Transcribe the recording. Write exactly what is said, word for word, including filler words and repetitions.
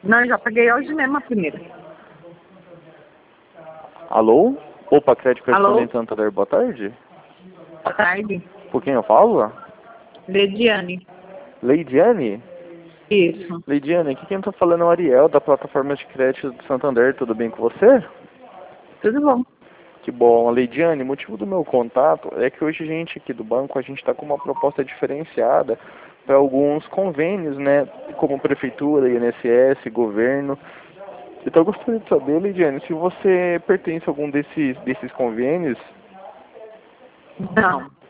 Não, eu já paguei hoje mesmo a primeira. Alô? Opa, Crédito Alô? Correspondente Santander, boa tarde. Boa tarde. Por quem eu falo? Lediane. Leidiane? Isso. Leidiane, aqui quem tá falando é o Ariel, da plataforma de crédito do Santander, tudo bem com você? Tudo bom. Que bom. Leidiane, o motivo do meu contato é que hoje a gente aqui do banco, a gente está com uma proposta diferenciada para alguns convênios, né, como prefeitura, I N S S, governo. Então eu gostaria de saber, Leidiane, se você pertence a algum desses, desses convênios. Não.